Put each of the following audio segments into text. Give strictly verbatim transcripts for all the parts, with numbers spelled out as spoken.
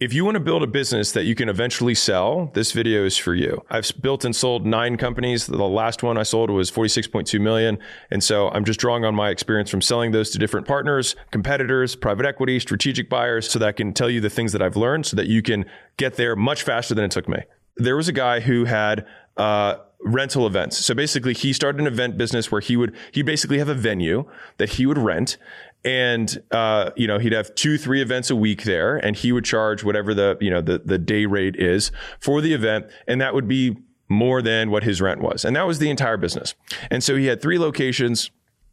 If you want to build a business that you can eventually sell, this video is for you. I've built and sold nine companies. The last one I sold was forty-six point two million. And so I'm just drawing on my experience from selling those to different partners, competitors, private equity, strategic buyers, so that I can tell you the things that I've learned so that you can get there much faster than it took me. There was a guy who had uh, rental events. So basically he started an event business where he would, he basically have a venue that he would rent. And, uh, you know, he'd have two, three events a week there, and he would charge whatever the, you know, the, the day rate is for the event. And that would be more than what his rent was. And that was the entire business. And so he had three locations.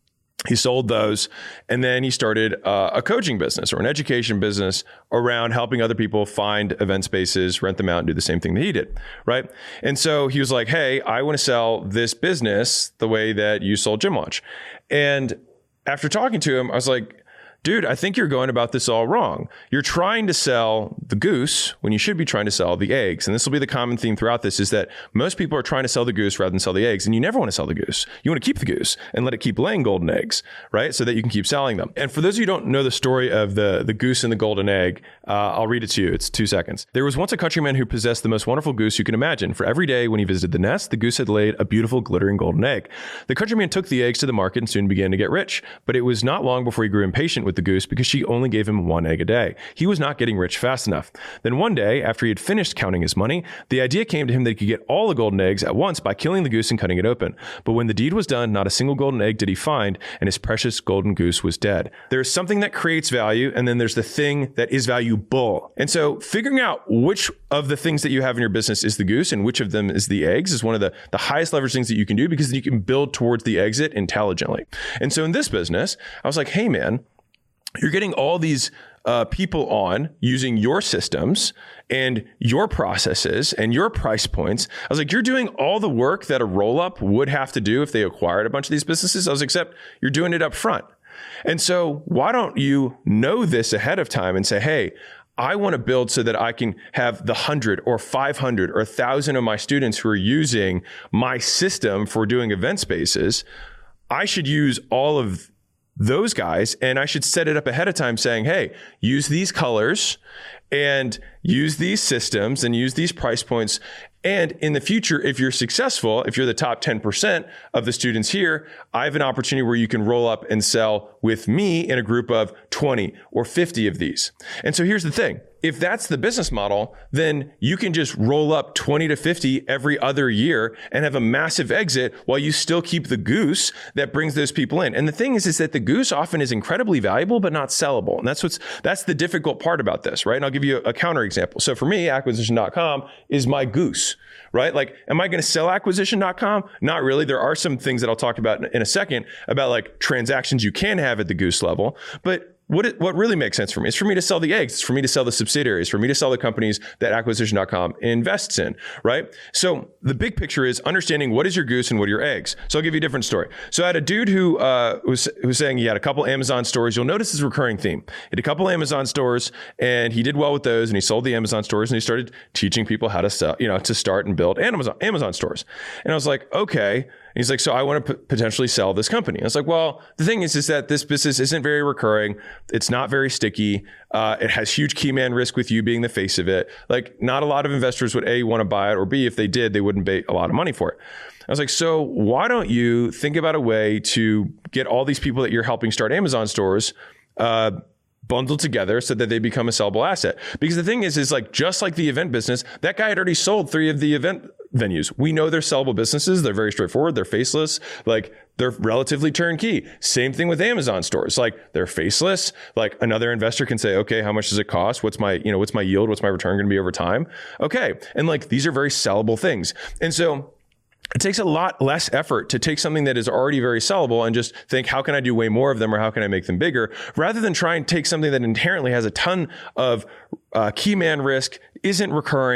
He sold those, and then he started uh, a coaching business or an education business around helping other people find event spaces, rent them out, and do the same thing that he did, right? And so he was like, hey, I want to sell this business the way that you sold Gym Launch. And after talking to him, I was like, dude, I think you're going about this all wrong. You're trying to sell the goose when you should be trying to sell the eggs. And this will be the common theme throughout this, is that most people are trying to sell the goose rather than sell the eggs. And you never want to sell the goose. You want to keep the goose and let it keep laying golden eggs, right? So that you can keep selling them. And for those of you who don't know the story of the, the goose and the golden egg, uh, I'll read it to you. It's two seconds. There was once a countryman who possessed the most wonderful goose you can imagine. For every day when he visited the nest, the goose had laid a beautiful glittering golden egg. The countryman took the eggs to the market and soon began to get rich. But it was not long before he grew impatient with the goose because she only gave him one egg a day. He was not getting rich fast enough. Then one day, after he had finished counting his money, the idea came to him that he could get all the golden eggs at once by killing the goose and cutting it open. But when the deed was done, not a single golden egg did he find, and his precious golden goose was dead. There's something that creates value, and then there's the thing that is valuable. And so figuring out which of the things that you have in your business is the goose and which of them is the eggs is one of the, the highest leverage things that you can do, because you can build towards the exit intelligently. And so in this business, I was like, hey man, you're getting all these uh, people on using your systems and your processes and your price points. I was like, you're doing all the work that a roll-up would have to do if they acquired a bunch of these businesses. I was like, except you're doing it up front. And so why don't you know this ahead of time and say, hey, I want to build so that I can have the hundred or five hundred or a thousand of my students who are using my system for doing event spaces. I should use all of those guys, and I should set it up ahead of time saying, hey, use these colors and use these systems and use these price points. And in the future, if you're successful, if you're the top ten percent of the students here, I have an opportunity where you can roll up and sell with me in a group of twenty or fifty of these. And so here's the thing. If that's the business model, then you can just roll up twenty to fifty every other year and have a massive exit while you still keep the goose that brings those people in. And the thing is, is that the goose often is incredibly valuable, but not sellable. And that's what's, that's the difficult part about this, right? And I'll give you a, a counter example. So for me, acquisition dot com is my goose, right? Like, am I going to sell acquisition dot com? Not really. There are some things that I'll talk about in a second about like transactions you can have at the goose level, but What it, what really makes sense for me is for me to sell the eggs. It's for me to sell the subsidiaries, for me to sell the companies that acquisition dot com invests in, right? So the big picture is understanding what is your goose and what are your eggs. So I'll give you a different story. So I had a dude who uh, was, who was saying he had a couple Amazon stores. You'll notice his recurring theme. He had a couple Amazon stores and he did well with those, and he sold the Amazon stores and he started teaching people how to sell, you know, to start and build Amazon, Amazon stores. And I was like, okay. And he's like, so I want to p- potentially sell this company. I was like, well, the thing is, is that this business isn't very recurring. It's not very sticky. Uh, it has huge key man risk with you being the face of it. Like, not a lot of investors would A, want to buy it, or B, if they did, they wouldn't pay a lot of money for it. I was like, so why don't you think about a way to get all these people that you're helping start Amazon stores, uh, bundled together so that they become a sellable asset? Because the thing is, is like, just like the event business, that guy had already sold three of the event venues. We know they're sellable businesses. They're very straightforward. They're faceless. Like, they're relatively turnkey. Same thing with Amazon stores. Like, they're faceless. Like, another investor can say, okay, how much does it cost? What's my, you know, what's my yield? What's my return going to be over time? Okay. And like, these are very sellable things. And so it takes a lot less effort to take something that is already very sellable and just think, how can I do way more of them, or how can I make them bigger, rather than try and take something that inherently has a ton of uh, key man risk, isn't recurring,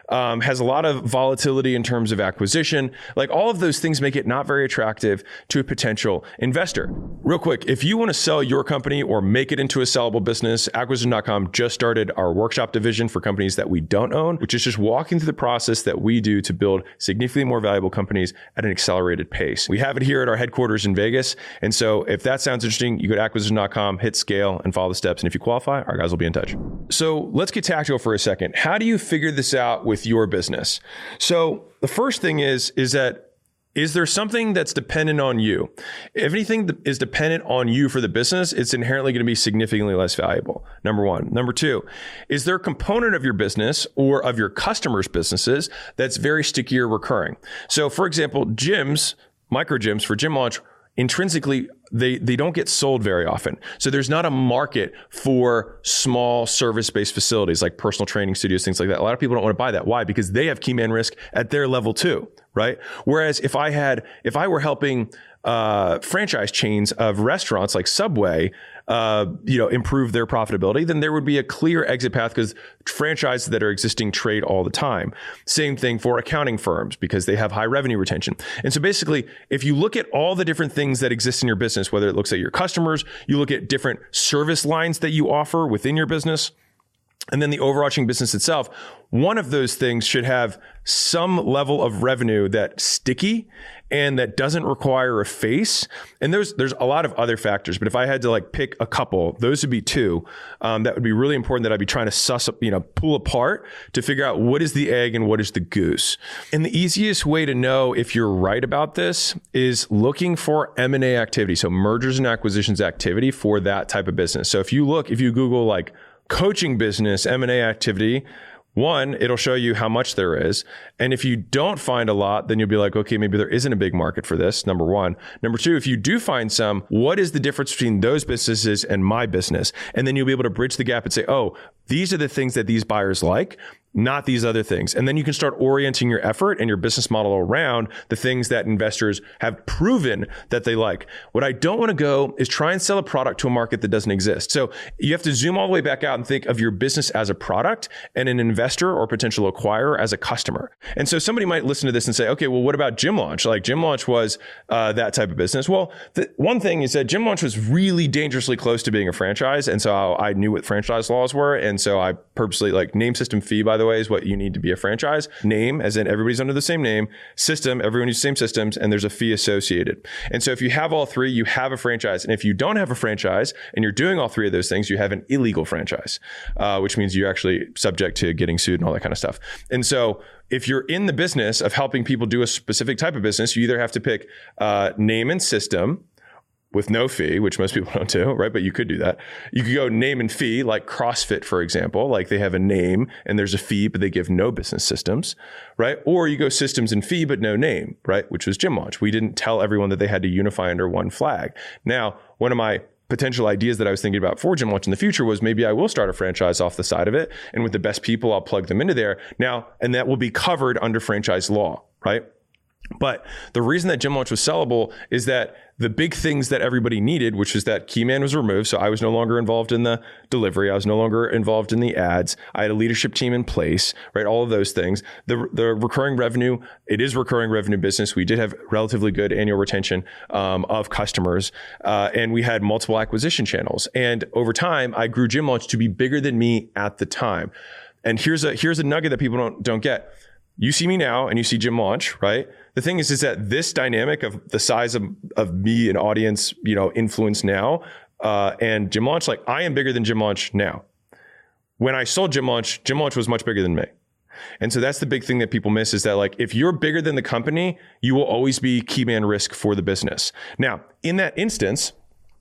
um, has a lot of volatility in terms of acquisition. Like all of those things make it not very attractive to a potential investor. Real quick, if you want to sell your company or make it into a sellable business, acquisition dot com just started our workshop division for companies that we don't own, which is just walking through the process that we do to build significantly more valuable companies at an accelerated pace. We have it here at our headquarters in Vegas. And so if that sounds interesting, you go to acquisition dot com, hit scale, and follow the steps. And if you qualify, our guys will be in touch. So let's get tactical for a second. How do you figure this out with your business? So the first thing is, is that is there something that's dependent on you? If anything is dependent on you for the business, it's inherently going to be significantly less valuable. Number one. Number two, is there a component of your business or of your customers' businesses that's very sticky or recurring? So for example, gyms, micro gyms for Gym Launch, intrinsically, they, they don't get sold very often. So there's not a market for small service-based facilities like personal training studios, things like that. A lot of people don't want to buy that. Why? Because they have key man risk at their level too, right? Whereas if I had, if I were helping uh, franchise chains of restaurants like Subway, uh, you know, improve their profitability, then there would be a clear exit path because franchises that are existing trade all the time. Same thing for accounting firms because they have high revenue retention. And so basically, if you look at all the different things that exist in your business, whether it looks at your customers, you look at different service lines that you offer within your business, and then the overarching business itself, one of those things should have some level of revenue that's sticky and that doesn't require a face. And there's there's a lot of other factors, but if I had to like pick a couple, those would be two um, that would be really important that I'd be trying to suss up, you know, pull apart to figure out what is the egg and what is the goose. And the easiest way to know if you're right about this is looking for M and A activity, so mergers and acquisitions activity for that type of business. So if you look, if you Google like coaching business, M and A activity, one, it'll show you how much there is. And if you don't find a lot, then you'll be like, okay, maybe there isn't a big market for this, number one. Number two, if you do find some, what is the difference between those businesses and my business? And then you'll be able to bridge the gap and say, oh, these are the things that these buyers like, not these other things. And then you can start orienting your effort and your business model around the things that investors have proven that they like. What I don't want to go is try and sell a product to a market that doesn't exist. So you have to zoom all the way back out and think of your business as a product and an investor or potential acquirer as a customer. And so somebody might listen to this and say, okay, well, what about Gym Launch? Like Gym Launch was uh, that type of business. Well, the one thing is that Gym Launch was really dangerously close to being a franchise. And so I knew what franchise laws were. And so I purposely like name, system, fee, by the way, is what you need to be a franchise. Name, as in everybody's under the same name. System, everyone uses the same systems, and there's a fee associated. And so if you have all three, you have a franchise. And if you don't have a franchise and you're doing all three of those things, you have an illegal franchise, uh, which means you're actually subject to getting sued and all that kind of stuff. And so if you're in the business of helping people do a specific type of business, you either have to pick uh, name and system, with no fee, which most people don't do, right? But you could do that. You could go name and fee, like CrossFit, for example, like they have a name and there's a fee, but they give no business systems, right? Or you go systems and fee, but no name, right? Which was Gym Launch. We didn't tell everyone that they had to unify under one flag. Now, one of my potential ideas that I was thinking about for Gym Launch in the future was maybe I will start a franchise off the side of it. And with the best people, I'll plug them into there. Now, and that will be covered under franchise law, right? But the reason that Gym Launch was sellable is that the big things that everybody needed, which is that Keyman was removed. So I was no longer involved in the delivery. I was no longer involved in the ads. I had a leadership team in place, right? All of those things. The, the recurring revenue, it is recurring revenue business. We did have relatively good annual retention um, of customers. Uh, and we had multiple acquisition channels. And over time, I grew Gym Launch to be bigger than me at the time. And here's a, here's a nugget that people don't, don't get. You see me now and you see Gym Launch, right? The thing is, is that this dynamic of the size of, of me and audience, you know, influence now, uh, and Gym Launch, like I am bigger than Gym Launch now. When I sold Gym Launch, Gym Launch was much bigger than me. And so that's the big thing that people miss is that like, if you're bigger than the company, you will always be key man risk for the business. Now, in that instance,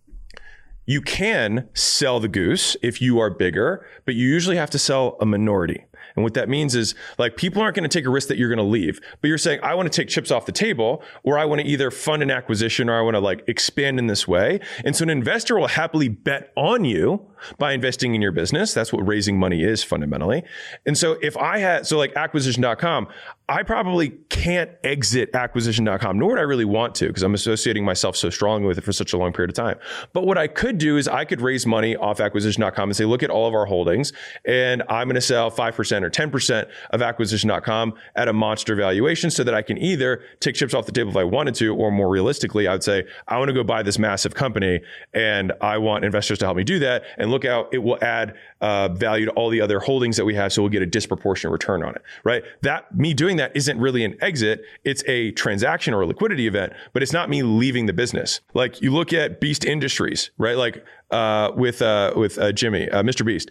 you can sell the goose if you are bigger, but you usually have to sell a minority. And what that means is like people aren't going to take a risk that you're going to leave, but you're saying, I want to take chips off the table, or I want to either fund an acquisition or I want to like expand in this way. And so an investor will happily bet on you by investing in your business. That's what raising money is fundamentally. And so if I had, so like acquisition dot com, I probably can't exit acquisition dot com, nor would I really want to, because I'm associating myself so strongly with it for such a long period of time. But what I could do is I could raise money off acquisition dot com and say, look at all of our holdings, and I'm going to sell five percent or ten percent of acquisition dot com at a monster valuation so that I can either take chips off the table if I wanted to, or more realistically, I would say, I want to go buy this massive company and I want investors to help me do that. And look out, it will add uh, value to all the other holdings that we have, so we'll get a disproportionate return on it, right? That me doing that isn't really an exit. It's a transaction or a liquidity event, but it's not me leaving the business. Like you look at Beast Industries, right? Like uh, with uh, with uh, Jimmy, uh, Mister Beast,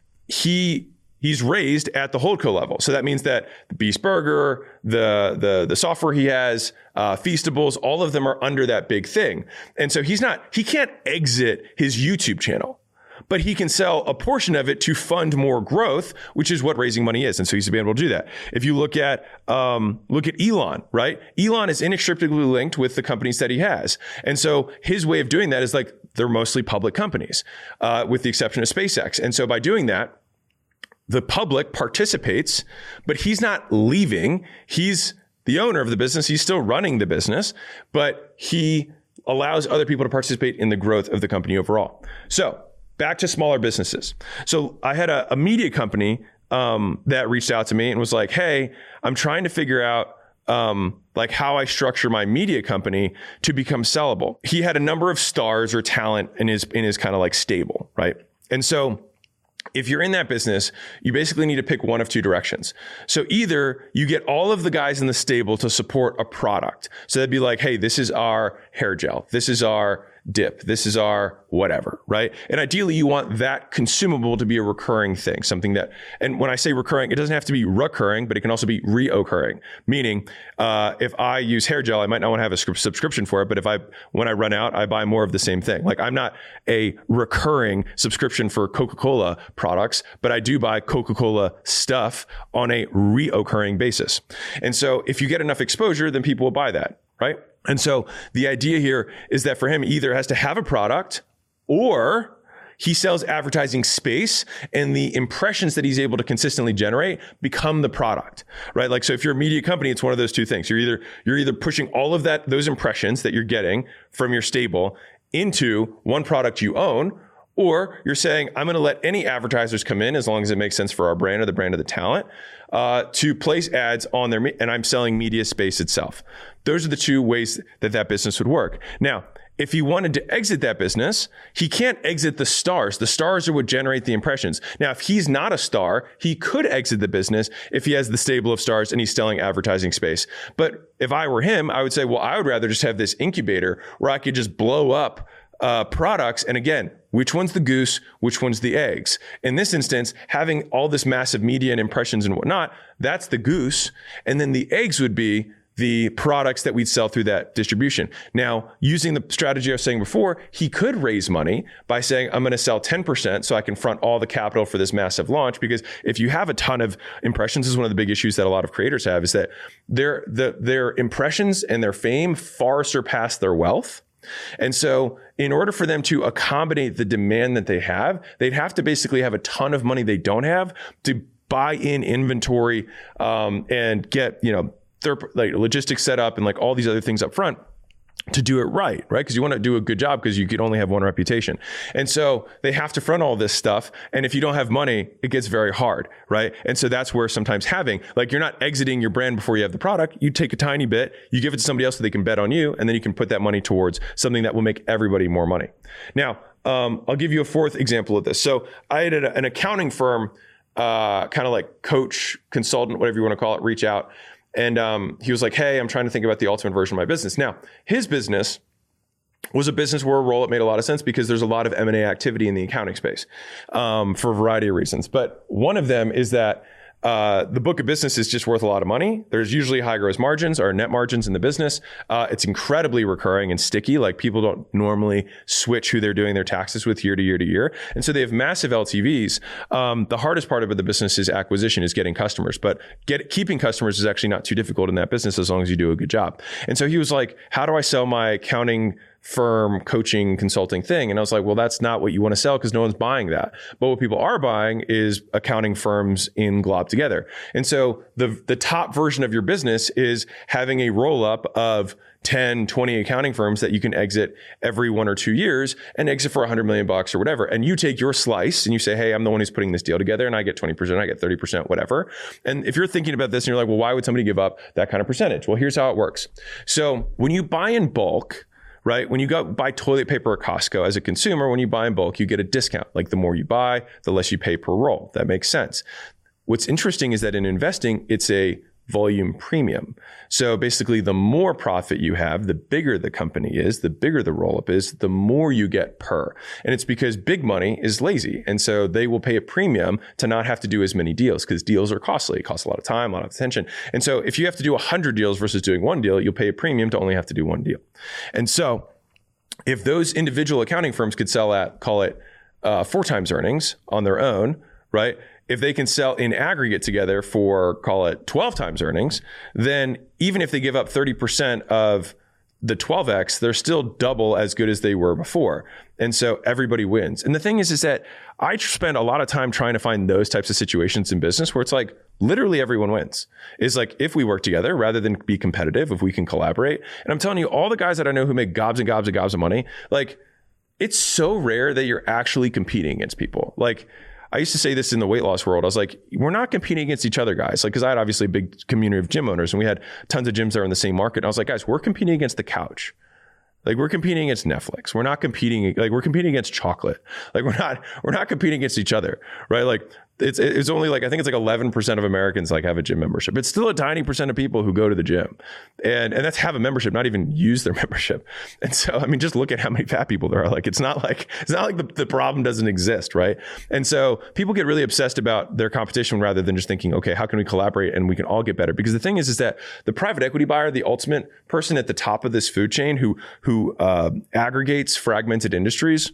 he he's raised at the holdco level. So that means that the Beast Burger, the the the software he has, uh, Feastables, all of them are under that big thing. And so he's not, he can't exit his YouTube channel, but he can sell a portion of it to fund more growth, which is what raising money is. And so he's been able to do that. If you look at, um, look at Elon, right? Elon is inextricably linked with the companies that he has. And so his way of doing that is like, they're mostly public companies, uh, with the exception of SpaceX. And so by doing that, the public participates, but he's not leaving. He's the owner of the business. He's still running the business, but he allows other people to participate in the growth of the company overall. So back to smaller businesses. So I had a, a media company um, that reached out to me and was like, hey, I'm trying to figure out um, like how I structure my media company to become sellable. He had a number of stars or talent in his, in his kind of like stable, right? And so if you're in that business, you basically need to pick one of two directions. So either you get all of the guys in the stable to support a product. So that'd be like, hey, this is our hair gel. This is our dip. This is our whatever, right? And ideally you want that consumable to be a recurring thing, something that, and when I say recurring, it doesn't have to be recurring, but it can also be reoccurring. Meaning, uh, if I use hair gel, I might not want to have a subscription for it, but if I, when I run out, I buy more of the same thing. Like I'm not a recurring subscription for Coca-Cola products, but I do buy Coca-Cola stuff on a reoccurring basis. And so if you get enough exposure, then people will buy that, right? And so the idea here is that for him, he either has to have a product or he sells advertising space, and the impressions that he's able to consistently generate become the product, right? Like, so if you're a media company, it's one of those two things. You're either, you're either pushing all of that, those impressions that you're getting from your stable into one product you own, or you're saying, I'm going to let any advertisers come in as long as it makes sense for our brand or the brand of the talent, uh, to place ads on their, me- and I'm selling media space itself. Those are the two ways that that business would work. Now, if he wanted to exit that business, he can't exit the stars. The stars are what generate the impressions. Now, if he's not a star, he could exit the business if he has the stable of stars and he's selling advertising space. But if I were him, I would say, well, I would rather just have this incubator where I could just blow up uh, products. And again, which one's the goose? Which one's the eggs? In this instance, having all this massive media and impressions and whatnot, that's the goose. And then the eggs would be the products that we'd sell through that distribution. Now, using the strategy I was saying before, he could raise money by saying, I'm going to sell ten percent so I can front all the capital for this massive launch. Because if you have a ton of impressions, this is one of the big issues that a lot of creators have, is that their, the, their impressions and their fame far surpass their wealth. And so in order for them to accommodate the demand that they have, they'd have to basically have a ton of money they don't have to buy in inventory, um, and get, you know, their like logistics set up and like all these other things up front to do it right, right? Because you want to do a good job because you could only have one reputation. And so they have to front all this stuff. And if you don't have money, it gets very hard, right? And so that's where sometimes having, like, you're not exiting your brand before you have the product. You take a tiny bit, you give it to somebody else so they can bet on you, and then you can put that money towards something that will make everybody more money. Now, um, I'll give you a fourth example of this. So I had a, an accounting firm, uh, kind of like coach, consultant, whatever you want to call it, reach out. And um, he was like, hey, I'm trying to think about the ultimate version of my business. Now, his business was a business where a roll-up made a lot of sense because there's a lot of M and A activity in the accounting space, um, for a variety of reasons. But one of them is that Uh, the book of business is just worth a lot of money. There's usually high gross margins or net margins in the business. Uh, it's incredibly recurring and sticky. Like, people don't normally switch who they're doing their taxes with year to year to year. And so they have massive L T Vs. Um, the hardest part of the business is acquisition, is getting customers, but get, keeping customers is actually not too difficult in that business as long as you do a good job. And so he was like, how do I sell my accounting firm coaching consulting thing. And I was like, well, that's not what you want to sell because no one's buying that. But what people are buying is accounting firms in glob together. And so the, the top version of your business is having a roll up of ten, twenty accounting firms that you can exit every one or two years and exit for a hundred million bucks or whatever. And you take your slice and you say, hey, I'm the one who's putting this deal together and I get twenty percent, I get thirty percent, whatever. And if you're thinking about this and you're like, well, why would somebody give up that kind of percentage? Well, here's how it works. So when you buy in bulk, right? When you go buy toilet paper at Costco as a consumer, when you buy in bulk, you get a discount. Like the more you buy, the less you pay per roll. That makes sense. What's interesting is that in investing, it's a volume premium. So basically, the more profit you have, the bigger the company is, the bigger the roll-up is, the more you get per. And it's because big money is lazy. And so they will pay a premium to not have to do as many deals because deals are costly. It costs a lot of time, a lot of attention. And so if you have to do one hundred deals versus doing one deal, you'll pay a premium to only have to do one deal. And so if those individual accounting firms could sell at, call it uh, four times earnings on their own, right? If they can sell in aggregate together for, call it twelve times earnings, then even if they give up thirty percent of the twelve X, they're still double as good as they were before. And so everybody wins. And the thing is, is that I spend a lot of time trying to find those types of situations in business where it's like, literally everyone wins. It's like, if we work together rather than be competitive, if we can collaborate. And I'm telling you, all the guys that I know who make gobs and gobs and gobs of money, like, it's so rare that you're actually competing against people. Like, I used to say this in the weight loss world. I was like, we're not competing against each other, guys. Like, because I had obviously a big community of gym owners and we had tons of gyms that are in the same market. And I was like, guys, we're competing against the couch. Like, we're competing against Netflix. We're not competing, like, we're competing against chocolate. Like, we're not, we're not competing against each other, right? Like, it's, it's only like, I think it's like eleven percent of Americans like have a gym membership. It's still a tiny percent of people who go to the gym and, and that's have a membership, not even use their membership. And so, I mean, just look at how many fat people there are. Like, it's not like, it's not like the, the problem doesn't exist, right? And so people get really obsessed about their competition rather than just thinking, okay, how can we collaborate and we can all get better? Because the thing is, is that the private equity buyer, the ultimate person at the top of this food chain who, who uh, aggregates fragmented industries,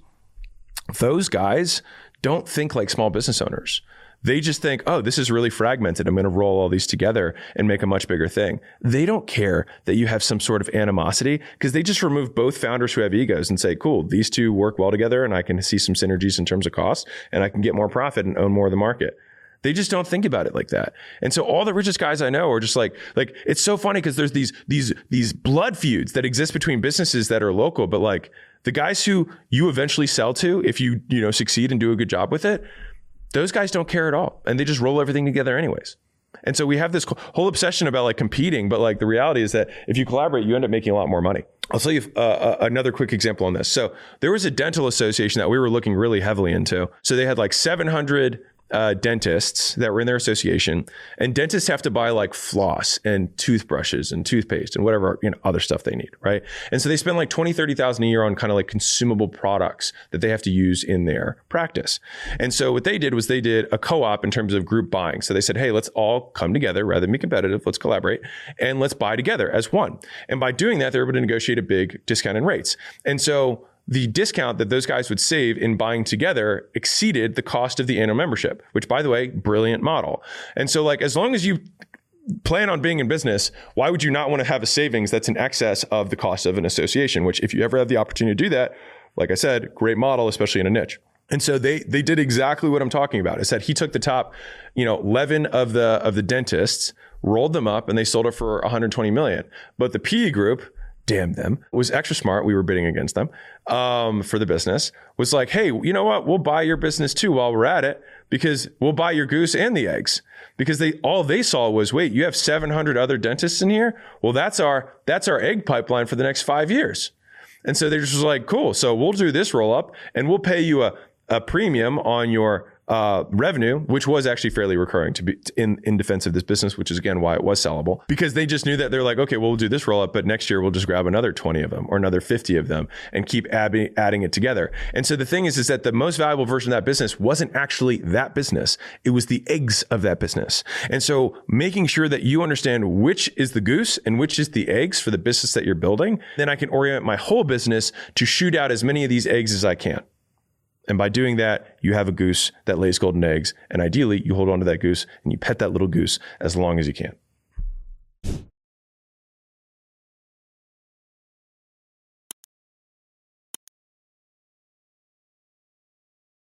those guys don't think like small business owners. They just think, oh, this is really fragmented. I'm going to roll all these together and make a much bigger thing. They don't care that you have some sort of animosity because they just remove both founders who have egos and say, cool, these two work well together and I can see some synergies in terms of cost and I can get more profit and own more of the market. They just don't think about it like that. And so all the richest guys I know are just like, like, it's so funny because there's these, these, these blood feuds that exist between businesses that are local, but like the guys who you eventually sell to, if you, you know, succeed and do a good job with it, those guys don't care at all. And they just roll everything together anyways. And so we have this whole obsession about like competing, but like the reality is that if you collaborate, you end up making a lot more money. I'll tell you uh, another quick example on this. So there was a dental association that we were looking really heavily into. So they had like seven hundred Uh, dentists that were in their association, and dentists have to buy like floss and toothbrushes and toothpaste and whatever, you know, other stuff they need, right? And so they spend like twenty, thirty thousand a year on kind of like consumable products that they have to use in their practice. And so what they did was they did a co-op in terms of group buying. So they said, hey, let's all come together rather than be competitive. Let's collaborate and let's buy together as one. And by doing that, they're able to negotiate a big discount in rates. And so the discount that those guys would save in buying together exceeded the cost of the annual membership, which, by the way, brilliant model. And so like, as long as you plan on being in business, why would you not want to have a savings that's in excess of the cost of an association, which if you ever have the opportunity to do that, like I said, great model, especially in a niche. And so they they did exactly what I'm talking about. Is that he took the top, you know, eleven of the of the dentists, rolled them up, and they sold it for one hundred twenty million. But the P E group, damn them, was extra smart. We were bidding against them um, for the business. Was like, hey, you know what? We'll buy your business too while we're at it, because we'll buy your goose and the eggs. Because they all they saw was, wait, you have seven hundred other dentists in here? Well, that's our that's our egg pipeline for the next five years. And so they're just like, cool. So we'll do this roll up, and we'll pay you a a premium on your uh, revenue, which was actually fairly recurring to be in, in defense of this business, which is again why it was sellable, because they just knew that they're like, okay, well, we'll do this roll up, but next year we'll just grab another twenty of them or another fifty of them and keep adding, adding it together. And so the thing is, is that the most valuable version of that business wasn't actually that business. It was the eggs of that business. And so making sure that you understand which is the goose and which is the eggs for the business that you're building, then I can orient my whole business to shoot out as many of these eggs as I can. And by doing that, you have a goose that lays golden eggs. And ideally, you hold on to that goose and you pet that little goose as long as you can.